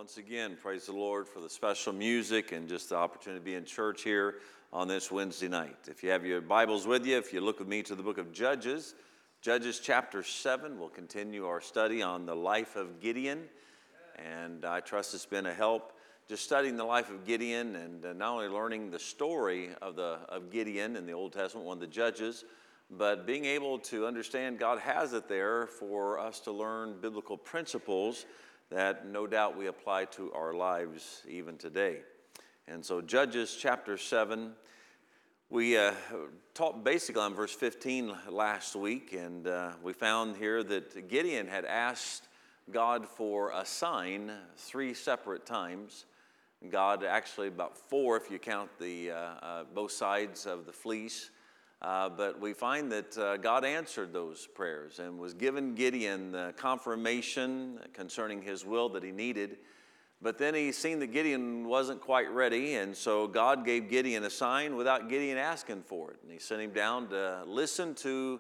Once again, praise the Lord for the special music and just the opportunity to be in church here on this Wednesday night. If you have your Bibles with you, if you look with me to the book of Judges, Judges chapter 7, we'll continue our study on the life of Gideon. And I trust it's been a help just studying the life of Gideon and not only learning the story of Gideon in the Old Testament, one of the Judges, but being able to understand God has it there for us to learn biblical principles that no doubt we apply to our lives even today. And so Judges chapter 7, we taught basically on verse 15 last week, and we found here that Gideon had asked God for a sign 3 separate times. God actually about 4 if you count the both sides of the fleece. But we find that God answered those prayers and was giving Gideon the confirmation concerning his will that he needed. But then he seen that Gideon wasn't quite ready, and so God gave Gideon a sign without Gideon asking for it. And he sent him down to listen to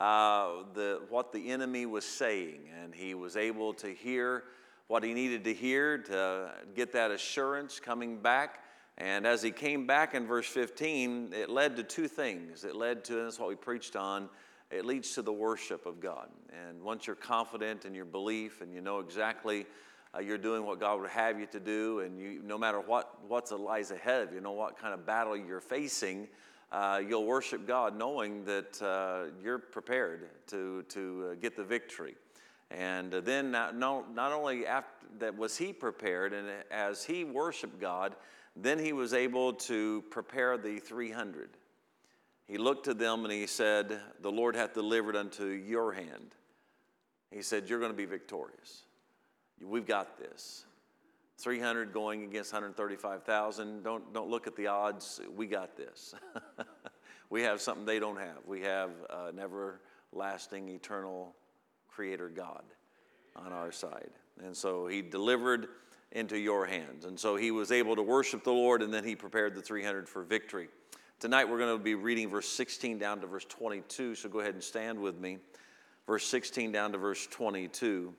what the enemy was saying, and he was able to hear what he needed to hear to get that assurance coming back. And as he came back in verse 15, it led to 2 things. It led to, and that's what we preached on, it leads to the worship of God. And once you're confident in your belief and you know exactly you're doing what God would have you to do, and you, no matter what lies ahead of you, know what kind of battle you're facing, you'll worship God knowing that you're prepared to get the victory. And then not only after that was he prepared, and as he worshiped God, then he was able to prepare the 300. He looked to them and he said, "The Lord hath delivered unto your hand." He said, "You're going to be victorious. We've got this." 300 going against 135,000. Don't look at the odds. We got this. We have something they don't have. We have an everlasting, eternal Creator God on our side. And so he delivered into your hands. And so he was able to worship the Lord, and then he prepared the 300 for victory. Tonight we're going to be reading verse 16 down to verse 22, so go ahead and stand with me. Verse 16 down to verse 22.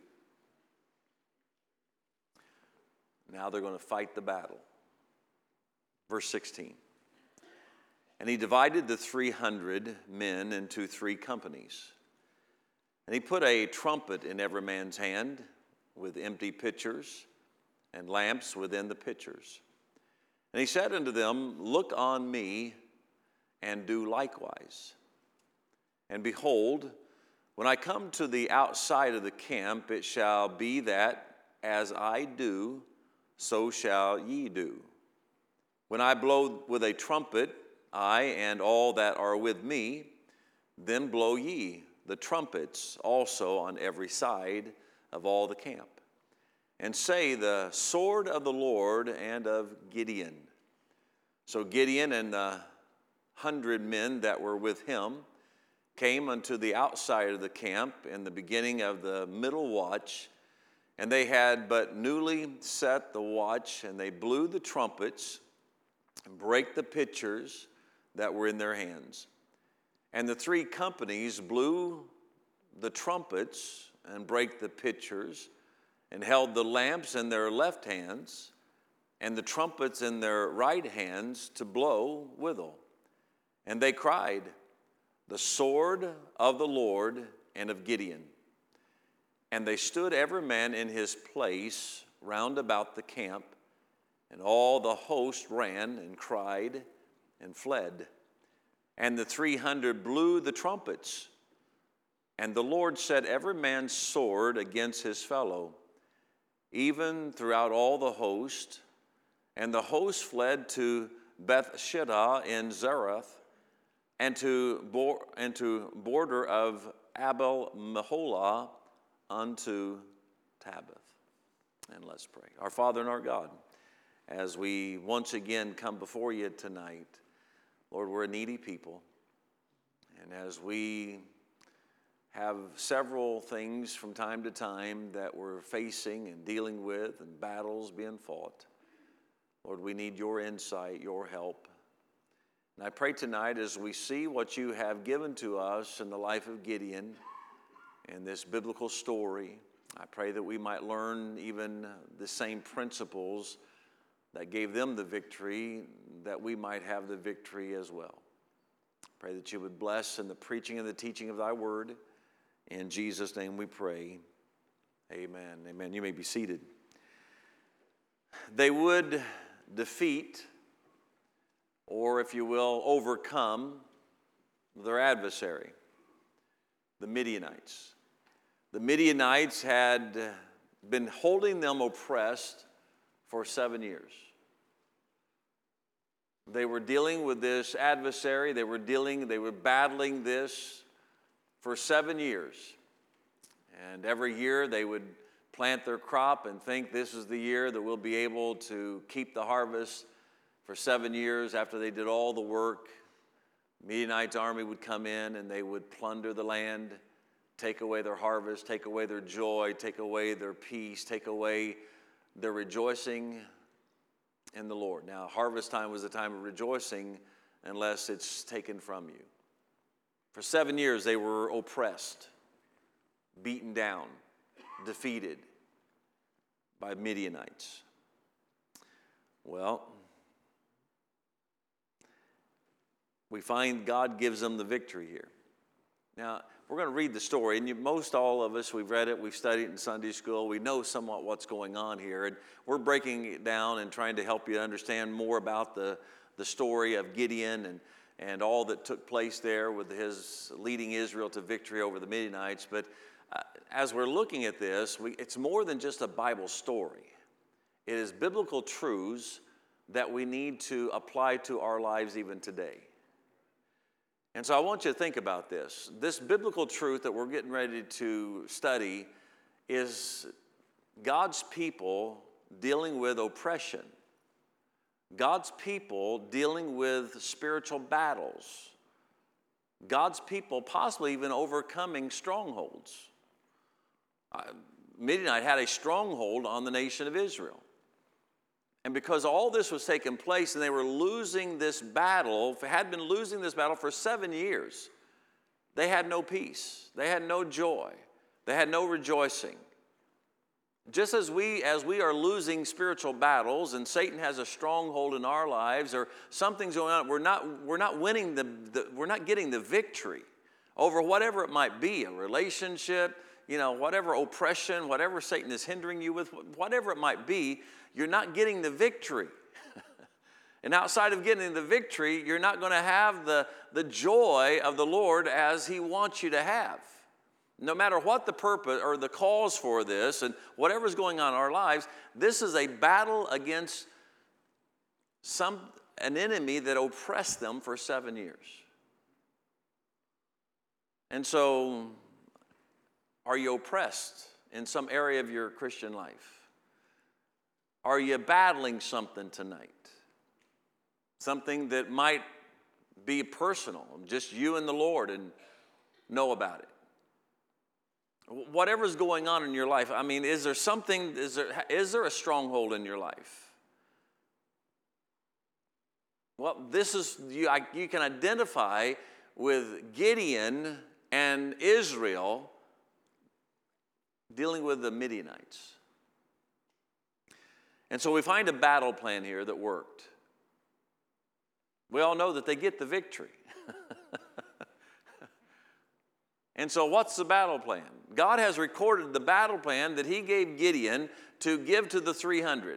Now they're going to fight the battle. Verse 16. And he divided the 300 men into 3 companies. And he put a trumpet in every man's hand with empty pitchers and lamps within the pitchers. And he said unto them, "Look on me, and do likewise. And behold, when I come to the outside of the camp, it shall be that as I do, so shall ye do. When I blow with a trumpet, I and all that are with me, then blow ye the trumpets also on every side of all the camp. And say, the sword of the Lord and of Gideon." So Gideon and the 100 men that were with him came unto the outside of the camp in the beginning of the middle watch, and they had but newly set the watch, and they blew the trumpets and brake the pitchers that were in their hands. And the 3 companies blew the trumpets and brake the pitchers, and held the lamps in their left hands, and the trumpets in their right hands to blow withal. And they cried, "The sword of the Lord and of Gideon." And they stood every man in his place round about the camp, and all the host ran and cried and fled. And the 300 blew the trumpets, and the Lord set every man's sword against his fellow, even throughout all the host. And the host fled to Bethshittah in Zereth, and to border of Abel Meholah unto Tabbath. And let's pray. Our Father and our God, as we once again come before you tonight, Lord, we're a needy people. And as we have several things from time to time that we're facing and dealing with, and battles being fought, Lord, we need your insight, your help. And I pray tonight as we see what you have given to us in the life of Gideon, in this biblical story, I pray that we might learn even the same principles that gave them the victory, that we might have the victory as well. Pray that you would bless in the preaching and the teaching of thy word. In Jesus' name we pray. Amen. Amen. You may be seated. They would defeat, or if you will, overcome their adversary, the Midianites. The Midianites had been holding them oppressed for 7 years. They were dealing with this adversary. They were battling this for 7 years. And every year they would plant their crop and think this is the year that we'll be able to keep the harvest. For 7 years after they did all the work, Midianite's army would come in and they would plunder the land, take away their harvest, take away their joy, take away their peace, take away their rejoicing in the Lord. Now, harvest time was a time of rejoicing unless it's taken from you. For 7 years, they were oppressed, beaten down, defeated by Midianites. Well, we find God gives them the victory here. Now, we're going to read the story, and most all of us, we've read it, we've studied it in Sunday school, we know somewhat what's going on here, and we're breaking it down and trying to help you understand more about the story of Gideon and all that took place there with his leading Israel to victory over the Midianites. But as we're looking at this, it's more than just a Bible story. It is biblical truths that we need to apply to our lives even today. And so I want you to think about this. This biblical truth that we're getting ready to study is God's people dealing with oppression. God's people dealing with spiritual battles. God's people possibly even overcoming strongholds. Midianite had a stronghold on the nation of Israel. And because all this was taking place and they were losing this battle, had been losing this battle for 7 years, they had no peace. They had no joy. They had no rejoicing. Just as we are losing spiritual battles and Satan has a stronghold in our lives or something's going on, we're not winning we're not getting the victory over whatever it might be, a relationship, whatever oppression, whatever Satan is hindering you with, whatever it might be, you're not getting the victory. And outside of getting the victory, you're not going to have the joy of the Lord as He wants you to have. No matter what the purpose or the cause for this and whatever's going on in our lives, this is a battle against an enemy that oppressed them for 7 years. And so, are you oppressed in some area of your Christian life? Are you battling something tonight? Something that might be personal, just you and the Lord, and know about it. Whatever's going on in your life, is there a stronghold in your life? Well, this is, you can identify with Gideon and Israel dealing with the Midianites. And so we find a battle plan here that worked. We all know that they get the victory. And so what's the battle plan? God has recorded the battle plan that He gave Gideon to give to the 300.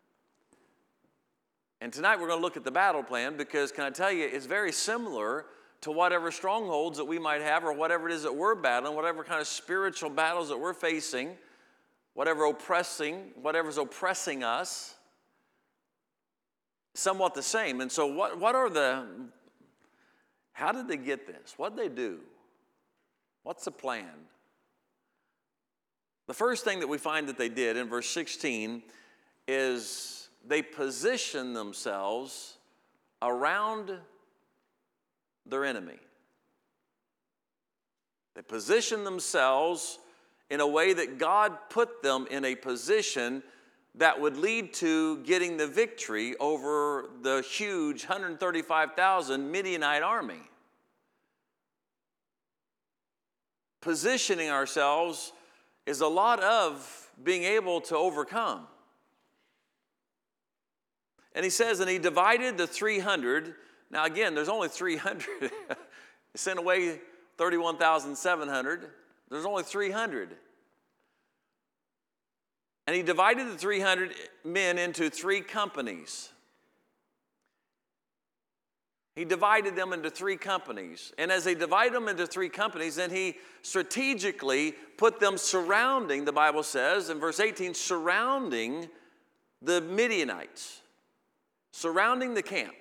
And tonight we're going to look at the battle plan because, can I tell you, it's very similar to whatever strongholds that we might have or whatever it is that we're battling, whatever kind of spiritual battles that we're facing, whatever's oppressing us, somewhat the same. And so how did they get this? What did they do? What's the plan? The first thing that we find that they did in verse 16 is they positioned themselves around their enemy. They positioned themselves in a way that God put them in a position that would lead to getting the victory over the huge 135,000 Midianite army. Positioning ourselves is a lot of being able to overcome. And he says, and he divided the 300. Now again, there's only 300. He sent away 31,700. There's only 300. And he divided the 300 men into 3 companies. He divided them into 3 companies. And as they divided them into 3 companies, then he strategically put them surrounding, the Bible says, in verse 18, surrounding the Midianites, surrounding the camp.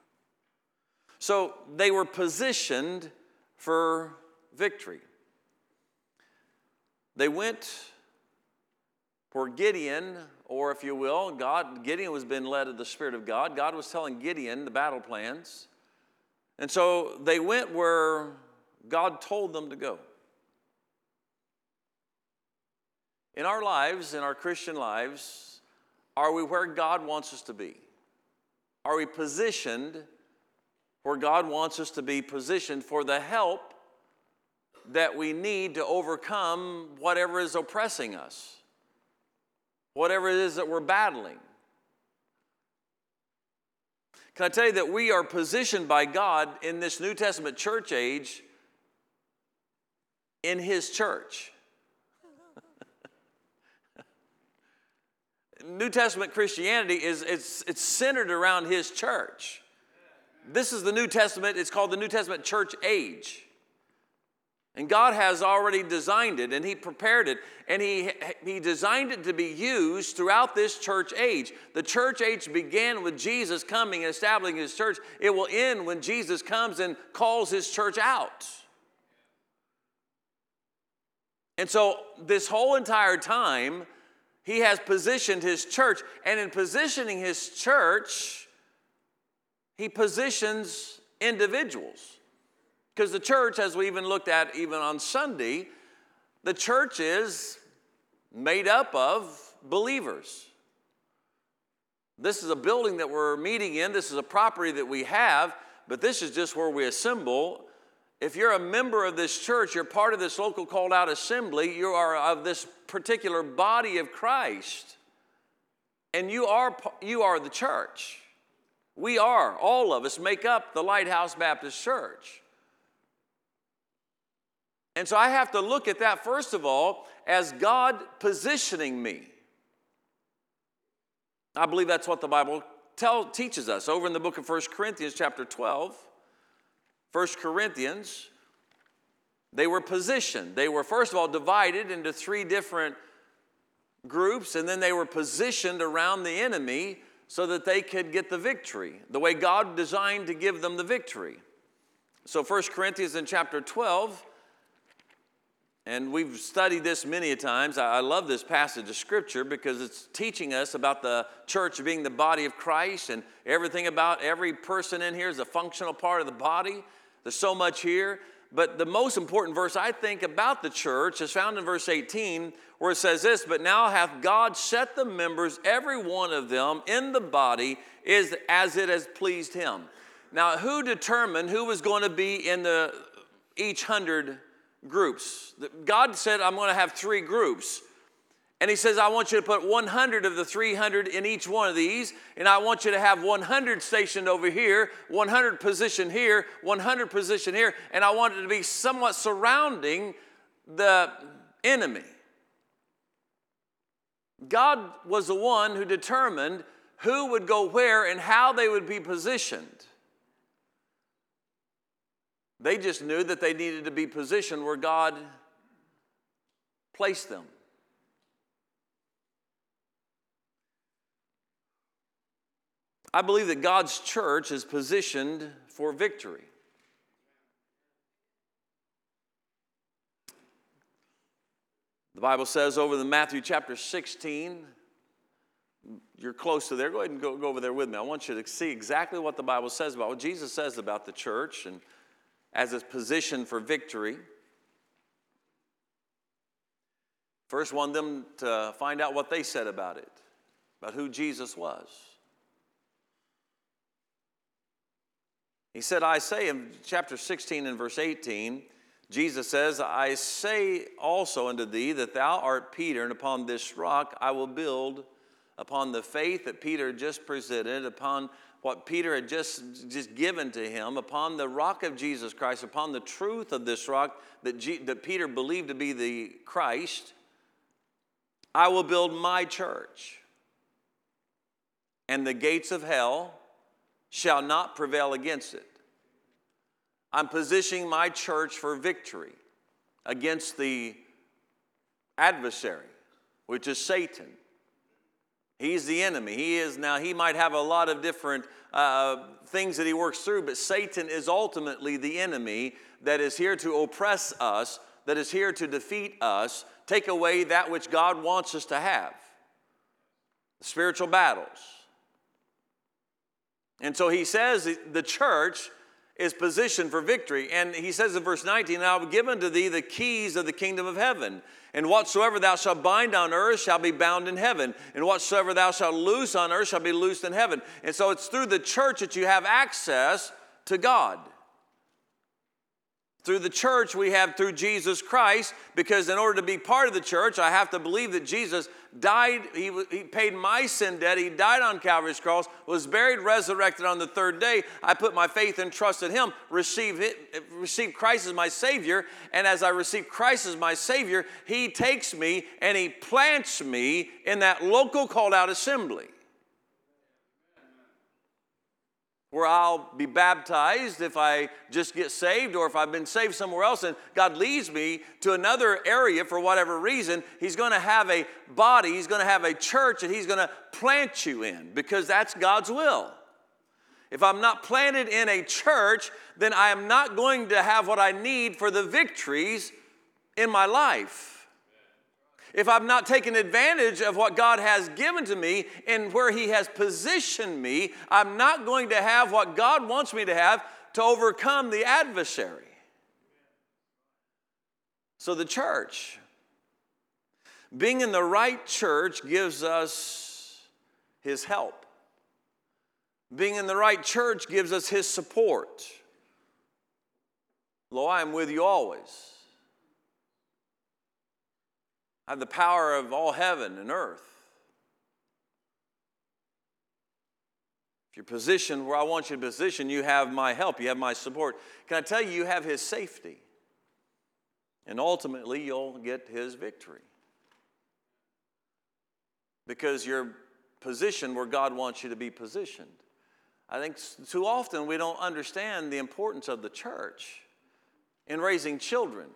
So they were positioned for victory. They went for Gideon, or if you will, Gideon was being led of the Spirit of God. God was telling Gideon the battle plans. And so they went where God told them to go. In our lives, in our Christian lives, are we where God wants us to be? Are we positioned where God wants us to be positioned for the help that we need to overcome whatever is oppressing us, whatever it is that we're battling? Can I tell you that we are positioned by God in this New Testament church age in His church? New Testament Christianity it's centered around His church. This is the New Testament. It's called the New Testament church age. And God has already designed it, and He prepared it, and He designed it to be used throughout this church age. The church age began with Jesus coming and establishing His church. It will end when Jesus comes and calls His church out. And so this whole entire time, He has positioned His church, and in positioning His church, He positions individuals. Because the church, as we even looked at even on Sunday, the church is made up of believers. This is a building that we're meeting in. This is a property that we have, but this is just where we assemble. If you're a member of this church, you're part of this local called out assembly, you are of this particular body of Christ, and you are the church. We are, all of us make up the Lighthouse Baptist Church. And so I have to look at that, first of all, as God positioning me. I believe that's what the Bible teaches us. Over in the book of 1 Corinthians chapter 12, 1 Corinthians, they were positioned. They were, first of all, divided into 3 different groups, and then they were positioned around the enemy so that they could get the victory, the way God designed to give them the victory. So 1 Corinthians in chapter 12, and we've studied this many a times. I love this passage of Scripture because it's teaching us about the church being the body of Christ, and everything about every person in here is a functional part of the body. There's so much here. But the most important verse, I think, about the church is found in verse 18, where it says this, "But now hath God set the members, every one of them, in the body, is as it has pleased Him." Now, who determined who was going to be in each 100 groups? God said, I'm going to have 3 groups. And He says, I want you to put 100 of the 300 in each one of these, and I want you to have 100 stationed over here, 100 positioned here, 100 positioned here, and I want it to be somewhat surrounding the enemy. God was the one who determined who would go where and how they would be positioned. They just knew that they needed to be positioned where God placed them. I believe that God's church is positioned for victory. The Bible says over in Matthew chapter 16, you're close to there. Go ahead and go over there with me. I want you to see exactly what the Bible says about what Jesus says about the church and as it's positioned for victory. First, want them to find out what they said about it, about who Jesus was. He said, I say in chapter 16 and verse 18, Jesus says, I say also unto thee that thou art Peter, and upon this rock I will build, upon the faith that Peter just presented, upon what Peter had just given to him, upon the rock of Jesus Christ, upon the truth of this rock that Peter believed to be the Christ, I will build my church. And the gates of hell shall not prevail against it. I'm positioning my church for victory against the adversary, which is Satan. He's the enemy. He might have a lot of different things that he works through, but Satan is ultimately the enemy that is here to oppress us, that is here to defeat us, take away that which God wants us to have. Spiritual battles. And so he says the church is positioned for victory. And he says in verse 19, I will give unto thee the keys of the kingdom of heaven. And whatsoever thou shalt bind on earth shall be bound in heaven. And whatsoever thou shalt loose on earth shall be loosed in heaven. And so it's through the church that you have access to God. Through the church we have through Jesus Christ, because in order to be part of the church, I have to believe that Jesus died, he paid my sin debt, he died on Calvary's cross, was buried, resurrected on the third day. I put my faith and trust in him, received Christ as my Savior, and as I receive Christ as my Savior, he takes me and he plants me in that local called out assembly, where I'll be baptized if I just get saved, or if I've been saved somewhere else and God leads me to another area for whatever reason, he's going to have a body, he's going to have a church that he's going to plant you in, because that's God's will. If I'm not planted in a church, then I am not going to have what I need for the victories in my life. If I've not taken advantage of what God has given to me and where he has positioned me, I'm not going to have what God wants me to have to overcome the adversary. So the church, being in the right church, gives us his help. Being in the right church gives us his support. Lo, I am with you always. I have the power of all heaven and earth. If you're positioned where I want you to position, you have my help, you have my support. Can I tell you, you have his safety. And ultimately, you'll get his victory. Because you're positioned where God wants you to be positioned. I think too often we don't understand the importance of the church in raising children.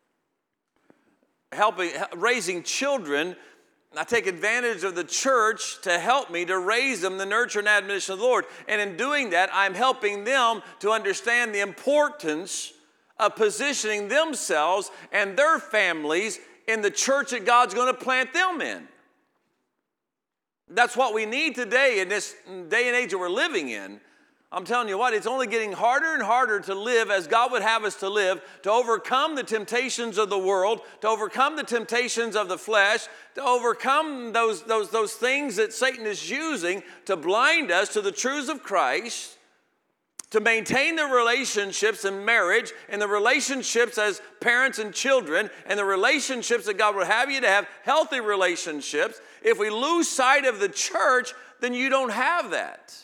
Raising children, I take advantage of the church to help me to raise them, the nurture and admonition of the Lord. And in doing that, I'm helping them to understand the importance of positioning themselves and their families in the church that God's going to plant them in. That's what we need today in this day and age that we're living in. I'm telling you what, it's only getting harder and harder to live as God would have us to live, to overcome the temptations of the world, to overcome the temptations of the flesh, to overcome those things that Satan is using to blind us to the truths of Christ, to maintain the relationships in marriage and the relationships as parents and children and the relationships that God would have you to have, healthy relationships. If we lose sight of the church, then you don't have that.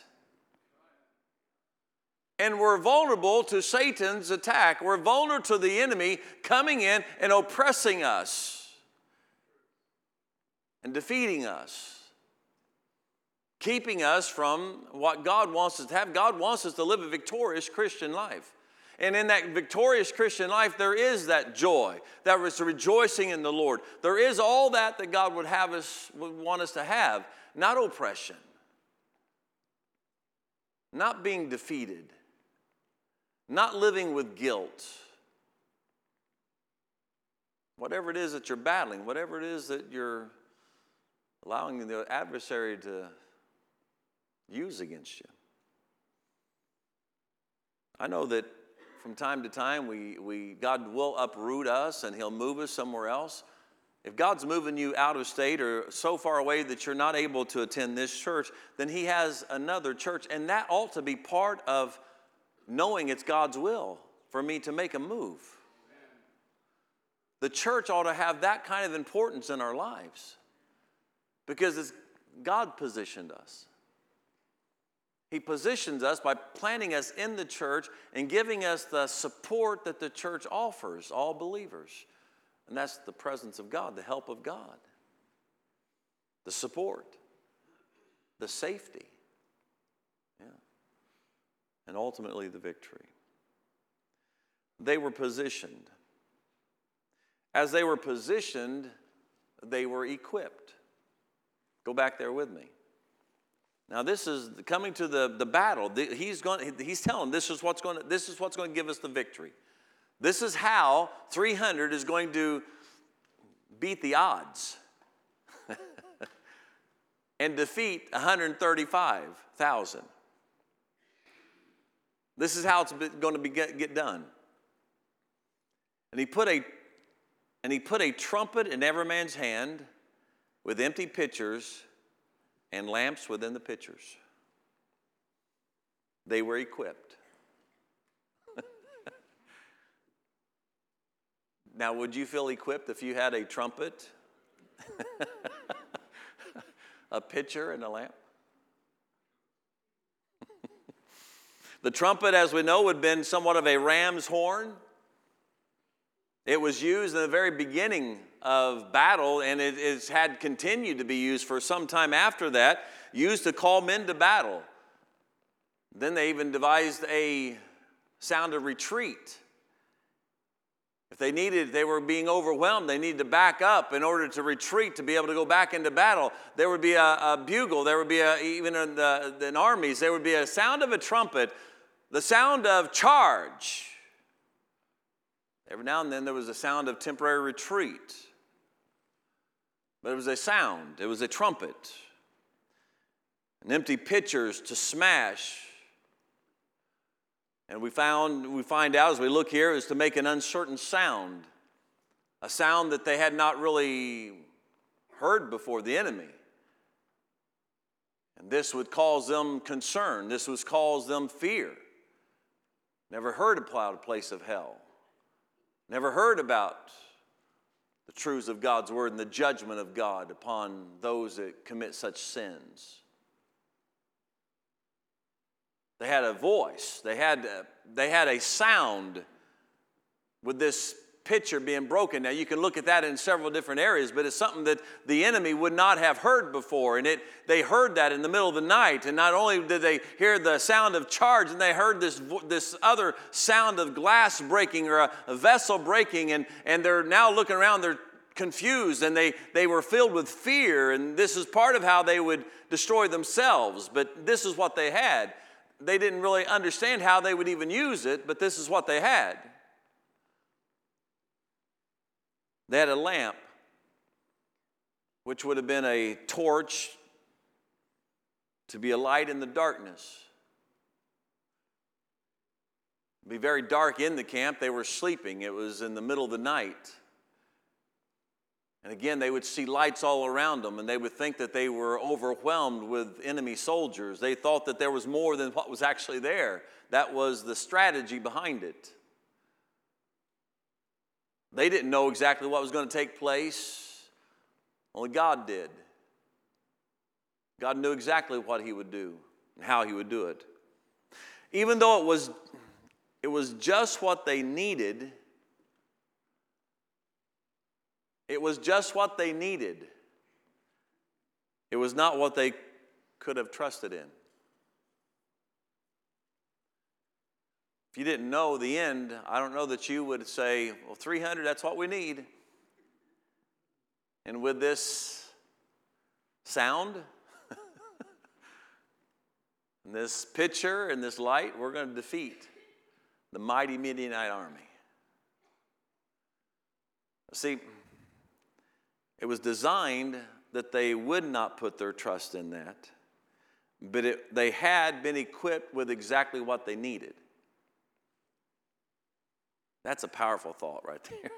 And we're vulnerable to Satan's attack. We're vulnerable to the enemy coming in and oppressing us and defeating us, keeping us from what God wants us to have. God wants us to live a victorious Christian life. And in that victorious Christian life, there is that joy, that is rejoicing in the Lord. There is all that God would want us to have, not oppression, not being defeated, not living with guilt. Whatever it is that you're battling, whatever it is that you're allowing the adversary to use against you. I know that from time to time, God will uproot us and he'll move us somewhere else. If God's moving you out of state or so far away that you're not able to attend this church, then he has another church. And that ought to be part of knowing it's God's will for me to make a move. The church ought to have that kind of importance in our lives because God positioned us. He positions us by planting us in the church and giving us the support that the church offers all believers. And that's the presence of God, the help of God, the support, the safety, and ultimately the victory. They were positioned. As they were positioned, they were equipped. Go back there with me. Now this is coming to the battle. He's telling this is what's going to give us the victory. This is how 300 is going to beat the odds and defeat 135,000. This is how it's going to get done. And he put a trumpet in every man's hand with empty pitchers and lamps within the pitchers. They were equipped. Now, would you feel equipped if you had a trumpet, a pitcher, and a lamp? The trumpet, as we know, would have been somewhat of a ram's horn. It was used in the very beginning of battle, and it had continued to be used for some time after that, used to call men to battle. Then they even devised a sound of retreat. If they were being overwhelmed, they needed to back up in order to retreat, to be able to go back into battle. There would be a bugle. There would be even in armies, there would be a sound of a trumpet, the sound of charge. Every now and then there was a sound of temporary retreat. But it was a sound. It was a trumpet. And empty pitchers to smash. And we find out as we look here is to make an uncertain sound. A sound that they had not really heard before, the enemy. And this would cause them concern. This would cause them fear. Never heard about a place of hell. Never heard about the truths of God's word and the judgment of God upon those that commit such sins. They had a voice. They had a sound with this pitcher being broken. Now you can look at that in several different areas, but it's something that the enemy would not have heard before. And they heard that in the middle of the night. And not only did they hear the sound of charge, and they heard this other sound of glass breaking or a vessel breaking. And they're now looking around, they're confused, and they were filled with fear. And this is part of how they would destroy themselves. But this is what they had. They didn't really understand how they would even use it, but this is what they had. They had a lamp, which would have been a torch to be a light in the darkness. It would be very dark in the camp. They were sleeping. It was in the middle of the night. And again, they would see lights all around them, and they would think that they were overwhelmed with enemy soldiers. They thought that there was more than what was actually there. That was the strategy behind it. They didn't know exactly what was going to take place. Only God did. God knew exactly what he would do and how he would do it. Even though it was just what they needed, it was just what they needed. It was not what they could have trusted in. If you didn't know the end, I don't know that you would say, well, 300, that's what we need. And with this sound, and this pitcher and this light, we're going to defeat the mighty Midianite army. See, it was designed that they would not put their trust in that, but they had been equipped with exactly what they needed. That's a powerful thought right there.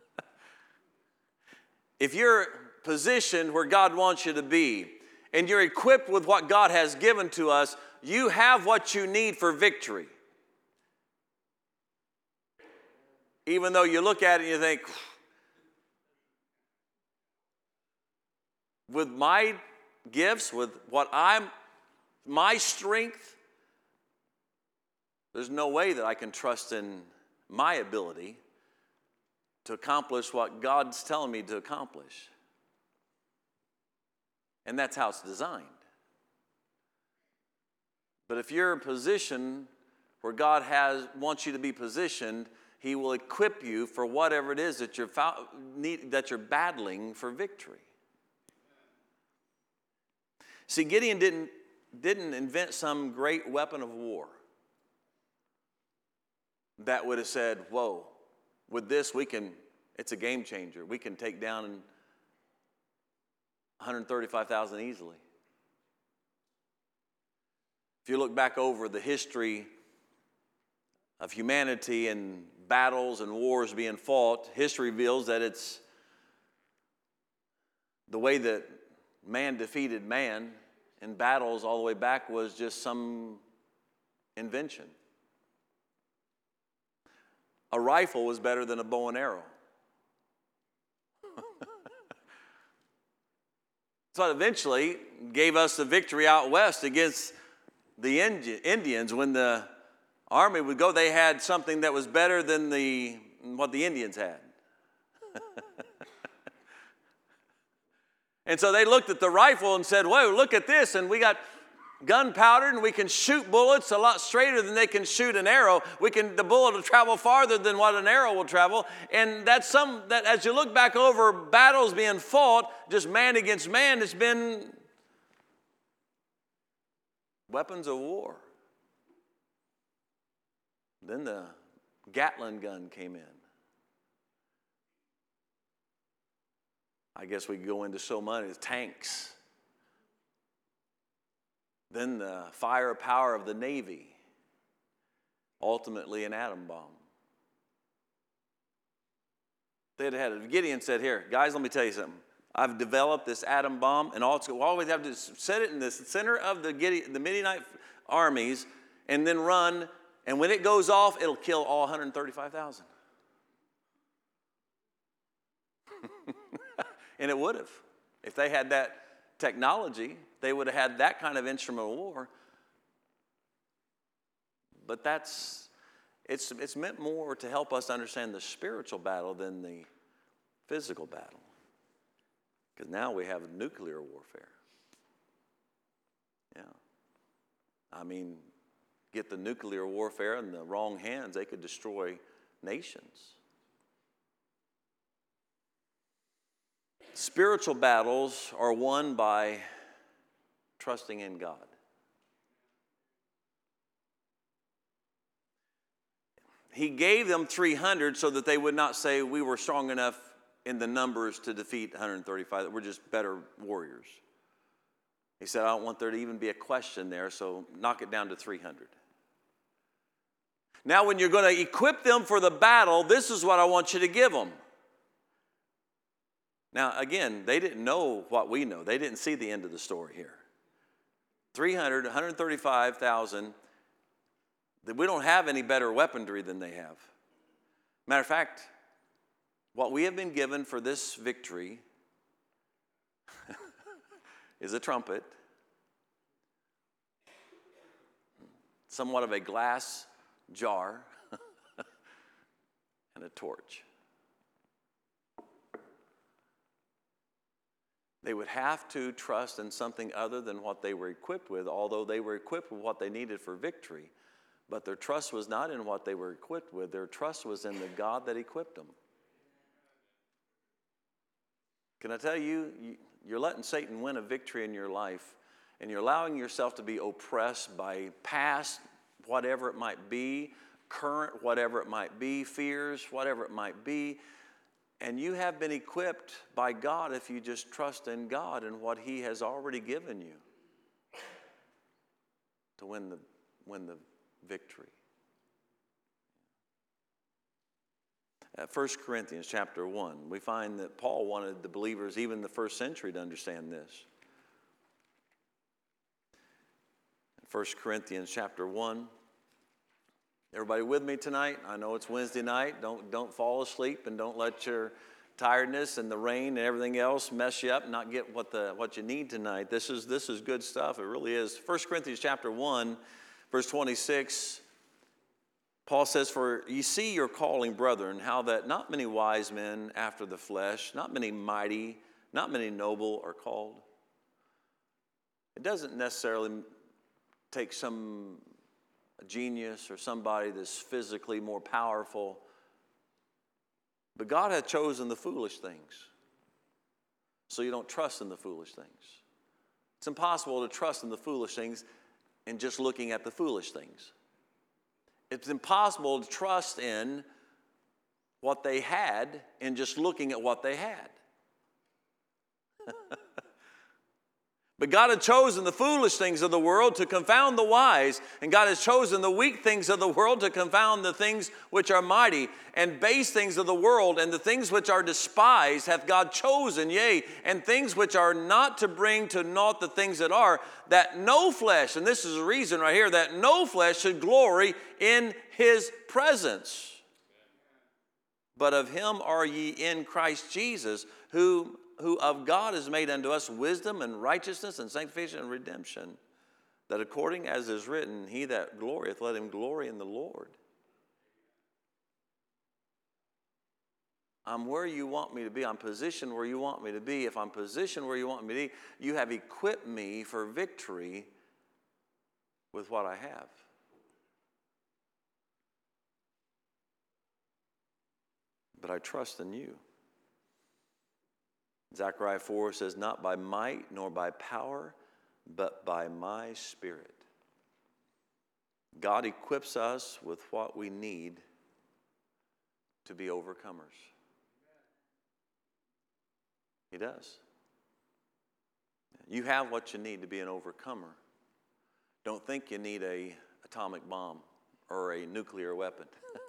If you're positioned where God wants you to be, and you're equipped with what God has given to us, you have what you need for victory. Even though you look at it and you think, with my gifts, with my strength, there's no way that I can trust in my ability to accomplish what God's telling me to accomplish. And that's how it's designed. But if you're in a position where God wants you to be positioned, He will equip you for whatever it is that you're battling for victory. See, Gideon didn't invent some great weapon of war that would have said, whoa, with this it's a game changer. We can take down 135,000 easily. If you look back over the history of humanity and battles and wars being fought, history reveals that it's the way that man defeated man in battles all the way back was just some invention. A rifle was better than a bow and arrow. So it eventually gave us the victory out west against the Indians. When the army would go, they had something that was better than what the Indians had. And so they looked at the rifle and said, whoa, look at this, and we got gunpowder, and we can shoot bullets a lot straighter than they can shoot an arrow. The bullet will travel farther than what an arrow will travel. And that as you look back over battles being fought, just man against man, it's been weapons of war. Then the Gatling gun came in. I guess we could go into so much. Tanks. Then the firepower of the Navy. Ultimately an atom bomb. Gideon said, here, guys, let me tell you something. I've developed this atom bomb, and all we have to do is set it in the center of the Midianite armies and then run, and when it goes off, it'll kill all 135,000. And it would have. If they had that technology, they would have had that kind of instrument of war. But it's meant more to help us understand the spiritual battle than the physical battle. Because now we have nuclear warfare. Yeah. I mean, get the nuclear warfare in the wrong hands, they could destroy nations. Spiritual battles are won by trusting in God. He gave them 300 so that they would not say we were strong enough in the numbers to defeat 135, that we're just better warriors. He said, I don't want there to even be a question there, so knock it down to 300. Now, when you're going to equip them for the battle, this is what I want you to give them. Now, again, they didn't know what we know. They didn't see the end of the story here. 135,000. We don't have any better weaponry than they have. Matter of fact, what we have been given for this victory is a trumpet, somewhat of a glass jar, and a torch. They would have to trust in something other than what they were equipped with, although they were equipped with what they needed for victory. But their trust was not in what they were equipped with. Their trust was in the God that equipped them. Can I tell you, you're letting Satan win a victory in your life, and you're allowing yourself to be oppressed by past, whatever it might be, current, whatever it might be, fears, whatever it might be. And you have been equipped by God if you just trust in God and what He has already given you to win the victory. 1 Corinthians chapter 1, we find that Paul wanted the believers, even in the first century, to understand this. 1 Corinthians chapter 1. Everybody with me tonight? I know it's Wednesday night. Don't fall asleep and don't let your tiredness and the rain and everything else mess you up and not get what you need tonight. This is good stuff. It really is. 1 Corinthians chapter 1, verse 26, Paul says, "For ye see your calling, brethren, how that not many wise men after the flesh, not many mighty, not many noble are called." It doesn't necessarily take some genius or somebody that's physically more powerful. But God had chosen the foolish things. So you don't trust in the foolish things. It's impossible to trust in the foolish things in just looking at the foolish things. It's impossible to trust in what they had in just looking at what they had. But God had chosen the foolish things of the world to confound the wise, and God has chosen the weak things of the world to confound the things which are mighty, and base things of the world, and the things which are despised hath God chosen, yea, and things which are not, to bring to naught the things that are, that no flesh, and this is the reason right here, that no flesh should glory in his presence. But of him are ye in Christ Jesus, who of God is made unto us wisdom and righteousness and sanctification and redemption, that according as is written, he that glorieth, let him glory in the Lord. I'm where you want me to be. I'm positioned where you want me to be. If I'm positioned where you want me to be, you have equipped me for victory with what I have. But I trust in you. Zechariah 4 says, "Not by might nor by power, but by my Spirit." God equips us with what we need to be overcomers. He does. You have what you need to be an overcomer. Don't think you need an atomic bomb or a nuclear weapon.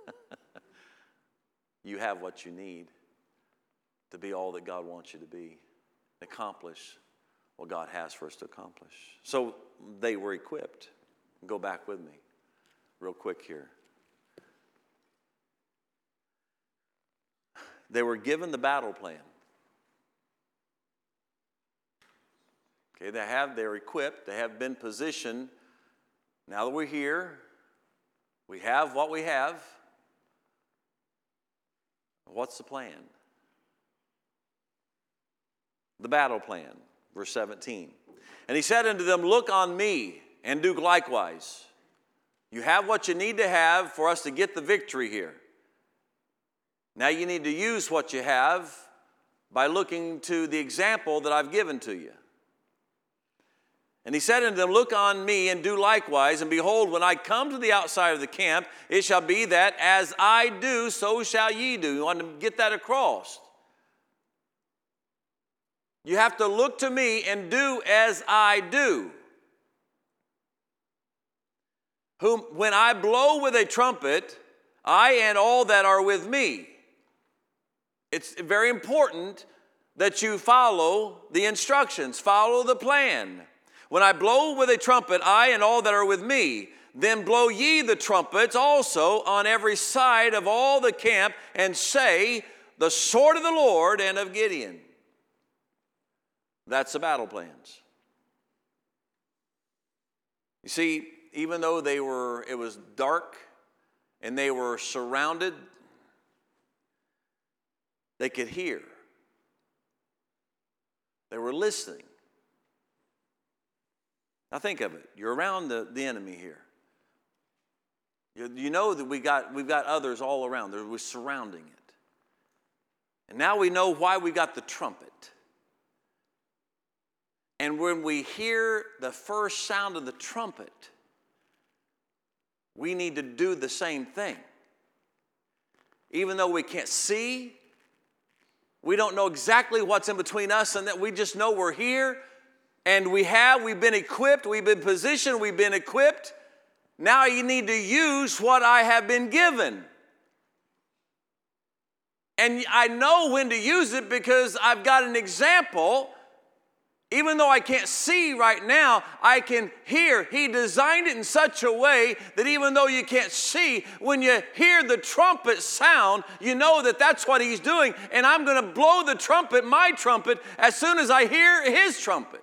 You have what you need to be all that God wants you to be, accomplish what God has for us to accomplish. So they were equipped. Go back with me real quick here. They were given the battle plan. Okay, they're equipped, they have been positioned. Now that we're here, we have what we have. What's the plan? The battle plan, verse 17. "And he said unto them, Look on me, and do likewise." You have what you need to have for us to get the victory here. Now you need to use what you have by looking to the example that I've given to you. "And he said unto them, Look on me, and do likewise. And behold, when I come to the outside of the camp, it shall be that as I do, so shall ye do." You want to get that across. You have to look to me and do as I do. When I blow with a trumpet, I and all that are with me. It's very important that you follow the instructions, follow the plan. "When I blow with a trumpet, I and all that are with me, then blow ye the trumpets also on every side of all the camp, and say, The sword of the Lord and of Gideon." That's the battle plans. You see, even though it was dark and they were surrounded, they could hear. They were listening. Now think of it. You're around the enemy here. You know that we've got others all around. We're surrounding it. And now we know why we got the trumpet. And when we hear the first sound of the trumpet, we need to do the same thing. Even though we can't see, we don't know exactly what's in between us and that, we just know we're here, and we've been equipped, we've been positioned, we've been equipped. Now you need to use what I have been given. And I know when to use it because I've got an example Even though I can't see right now, I can hear. He designed it in such a way that even though you can't see, when you hear the trumpet sound, you know that that's what he's doing. And I'm going to blow the trumpet, my trumpet, as soon as I hear his trumpet.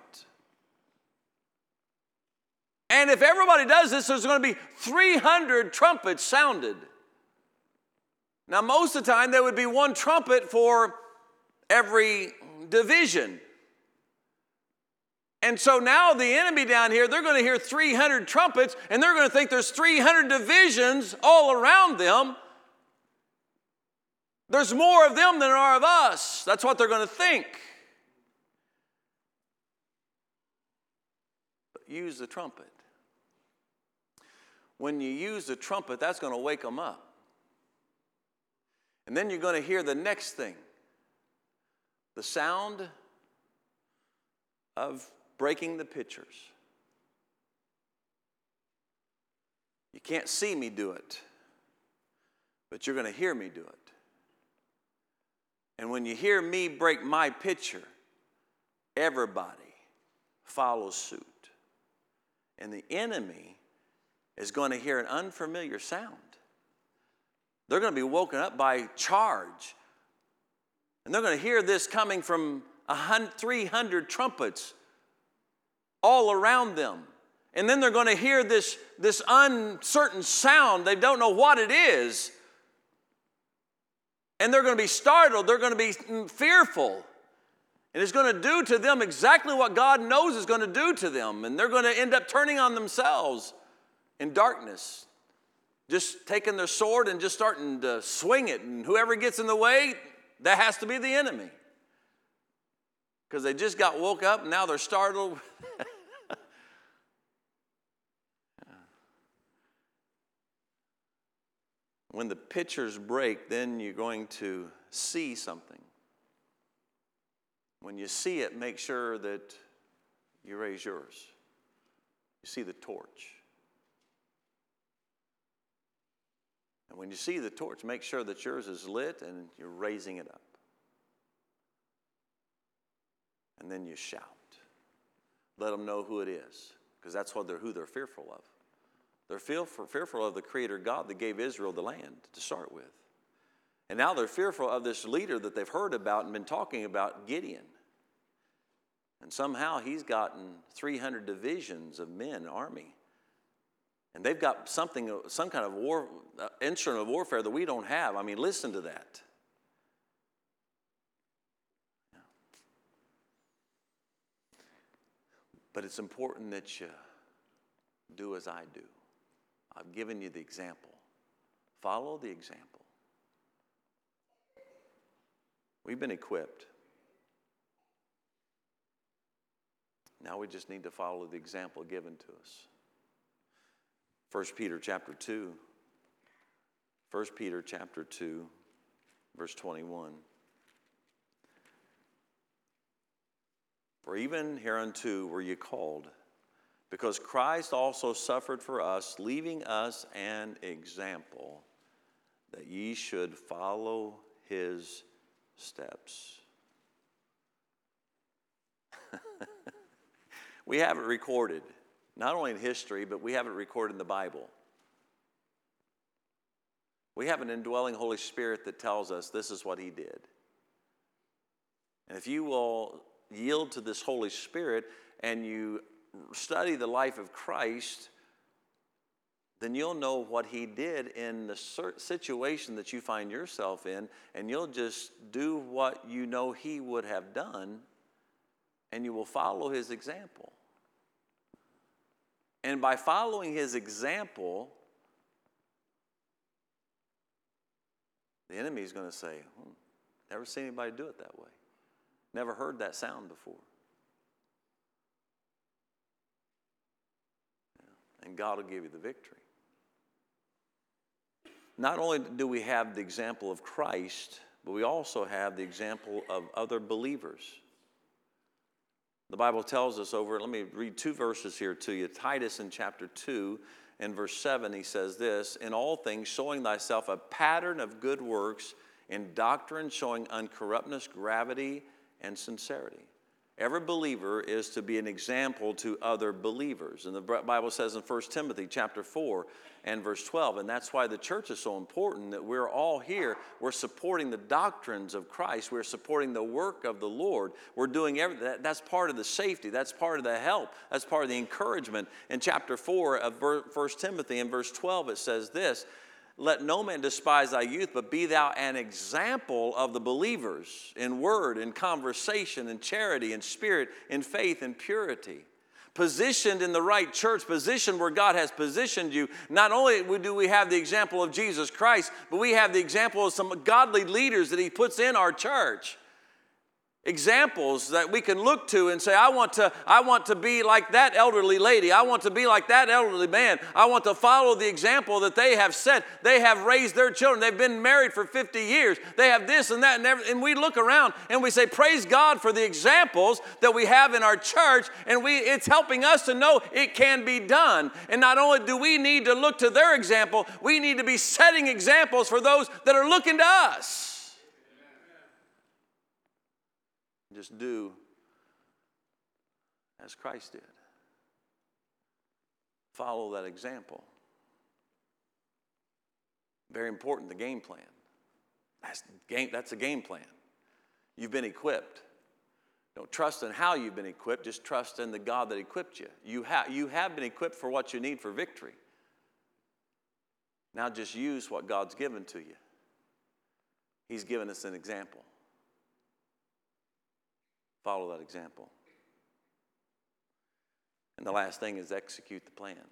And if everybody does this, there's going to be 300 trumpets sounded. Now, most of the time, there would be one trumpet for every division. And so now the enemy down here, they're going to hear 300 trumpets, and they're going to think there's 300 divisions all around them. There's more of them than there are of us. That's what they're going to think. But use the trumpet. When you use the trumpet, that's going to wake them up. And then you're going to hear the next thing. The sound of breaking the pitchers. You can't see me do it, but you're going to hear me do it. And when you hear me break my pitcher, everybody follows suit. And the enemy is going to hear an unfamiliar sound. They're going to be woken up by charge. And they're going to hear this coming from 300 trumpets all around them. And then they're going to hear this uncertain sound. They don't know what it is. And they're going to be startled. They're going to be fearful. And it's going to do to them exactly what God knows is going to do to them. And they're going to end up turning on themselves in darkness. Just taking their sword and just starting to swing it. And whoever gets in the way, that has to be the enemy. Because they just got woke up and now they're startled. When the pitchers break, then you're going to see something. When you see it, make sure that you raise yours. You see the torch. And when you see the torch, make sure that yours is lit and you're raising it up. And then you shout. Let them know who it is, because that's who they're fearful of. They're fearful of the Creator God that gave Israel the land to start with. And now they're fearful of this leader that they've heard about and been talking about, Gideon. And somehow he's gotten 300 divisions of men, army. And they've got some kind of instrument of warfare that we don't have. I mean, listen to that. But it's important that you do as I do. I've given you the example. Follow the example. We've been equipped. Now we just need to follow the example given to us. 1 Peter chapter 2. 1 Peter chapter 2, verse 21. For even hereunto were ye called, because Christ also suffered for us, leaving us an example, that ye should follow his steps. We have it recorded, not only in history, but we have it recorded in the Bible. We have an indwelling Holy Spirit that tells us this is what he did. And if you will yield to this Holy Spirit and you study the life of Christ, then you'll know what he did in the situation that you find yourself in, and you'll just do what you know he would have done, and you will follow his example. And by following his example, the enemy is going to say, never seen anybody do it that way. Never heard that sound before. And God will give you the victory. Not only do we have the example of Christ, but we also have the example of other believers. The Bible tells us let me read 2 verses here to you. Titus in chapter 2 and verse 7, he says this, in all things showing thyself a pattern of good works, in doctrine showing uncorruptness, gravity, and sincerity. Every believer is to be an example to other believers. And the Bible says in 1 Timothy chapter 4 and verse 12, and that's why the church is so important, that we're all here. We're supporting the doctrines of Christ. We're supporting the work of the Lord. We're doing everything. That's part of the safety. That's part of the help. That's part of the encouragement. In chapter 4 of 1 Timothy in verse 12, it says this, let no man despise thy youth, but be thou an example of the believers in word, in conversation, in charity, in spirit, in faith, in purity. Positioned in the right church, positioned where God has positioned you. Not only do we have the example of Jesus Christ, but we have the example of some godly leaders that He puts in our church. Examples that we can look to and say, I want to be like that elderly lady. I want to be like that elderly man. I want to follow the example that they have set. They have raised their children. They've been married for 50 years. They have this and that and everything. And we look around and we say, praise God for the examples that we have in our church. And it's helping us to know it can be done. And not only do we need to look to their example, we need to be setting examples for those that are looking to us. Just do as Christ did. Follow that example. Very important, the game plan. That's a game plan. You've been equipped. Don't trust in how you've been equipped, just trust in the God that equipped you. You have been equipped for what you need for victory. Now just use what God's given to you. He's given us an example. Follow that example. And the last thing is execute the plan.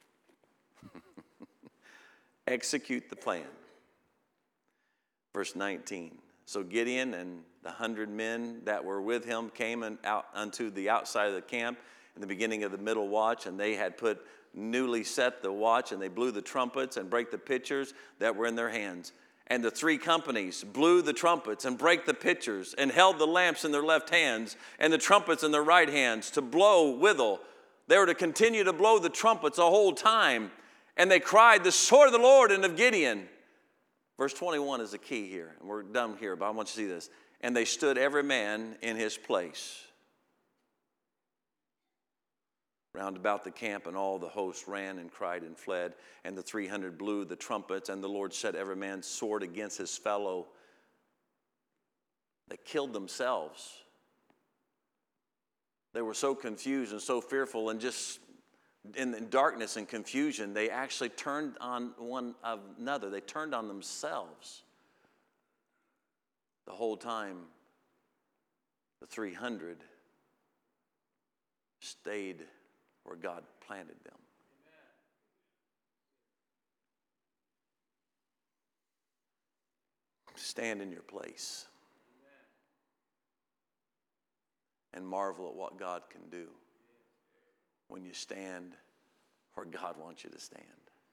Execute the plan. Verse 19. So Gideon and the 100 men that were with him came out unto the outside of the camp in the beginning of the middle watch, and they had put newly set the watch, and they blew the trumpets and brake the pitchers that were in their hands. And the three companies blew the trumpets and brake the pitchers and held the lamps in their left hands and the trumpets in their right hands to blow withal. They were to continue to blow the trumpets the whole time. And they cried, the sword of the Lord and of Gideon. Verse 21 is the key here. And we're done here, but I want you to see this. And they stood every man in his place. Round about the camp, and all the host ran and cried and fled. And the 300 blew the trumpets, and the Lord set every man's sword against his fellow. They killed themselves. They were so confused and so fearful, and just in darkness and confusion, they actually turned on one another. They turned on themselves. The whole time, the 300 stayed where God planted them. Stand in your place and marvel at what God can do when you stand where God wants you to stand.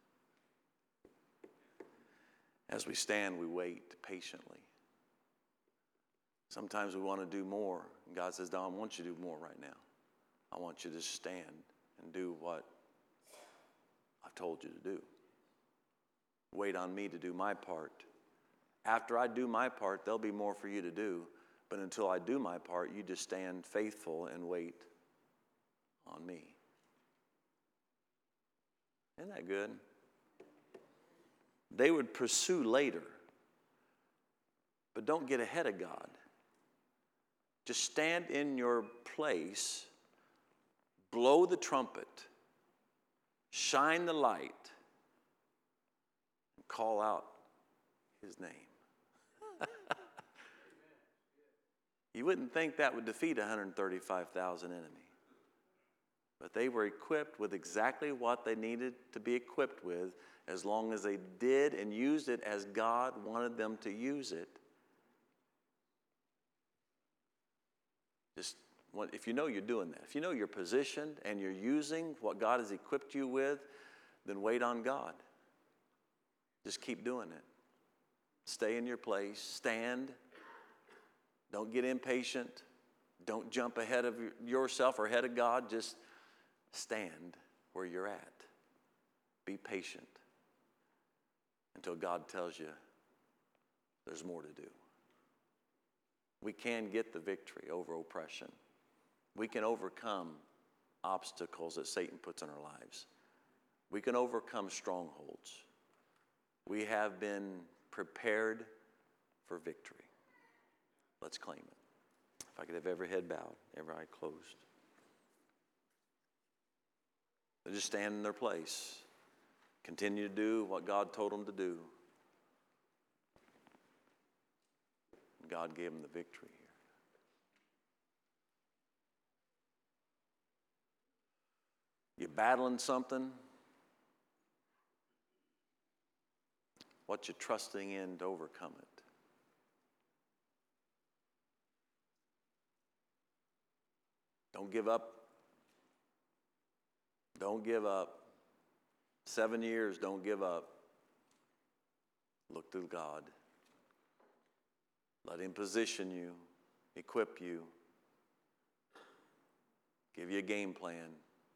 As we stand, we wait patiently. Sometimes we want to do more. And God says, no, I want you to do more right now. I want you to stand and do what I've told you to do. Wait on me to do my part. After I do my part, there'll be more for you to do. But until I do my part, you just stand faithful and wait on me. Isn't that good? They would pursue later. But don't get ahead of God. Just stand in your place. Blow the trumpet, shine the light, and call out His name. You wouldn't think that would defeat 135,000 enemy. But they were equipped with exactly what they needed to be equipped with, as long as they did and used it as God wanted them to use it. Just if you know you're doing that, if you know you're positioned and you're using what God has equipped you with, then wait on God. Just keep doing it. Stay in your place. Stand. Don't get impatient. Don't jump ahead of yourself or ahead of God. Just stand where you're at. Be patient until God tells you there's more to do. We can get the victory over oppression. We can overcome obstacles that Satan puts in our lives. We can overcome strongholds. We have been prepared for victory. Let's claim it. If I could have every head bowed, every eye closed. They just stand in their place. Continue to do what God told them to do. God gave them the victory here. You're battling something. What you're trusting in to overcome it. Don't give up. Don't give up. 7 years, don't give up. Look to God. Let Him position you, equip you, give you a game plan,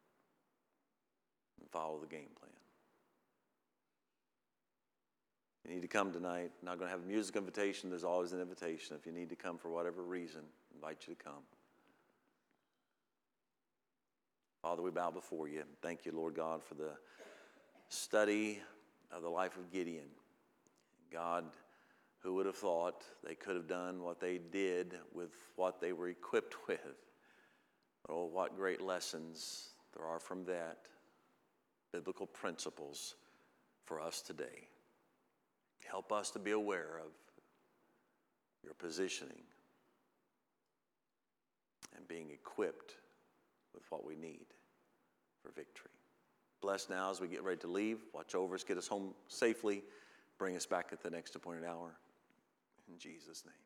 and follow the game plan. You need to come tonight. I'm not going to have a music invitation. There's always an invitation. If you need to come for whatever reason, I invite you to come. Father, we bow before you. Thank you, Lord God, for the study of the life of Gideon. God, who would have thought they could have done what they did with what they were equipped with? Oh, what great lessons there are from that. Biblical principles for us today. Help us to be aware of your positioning and being equipped with what we need for victory. Bless now as we get ready to leave. Watch over us, get us home safely. Bring us back at the next appointed hour. In Jesus' name.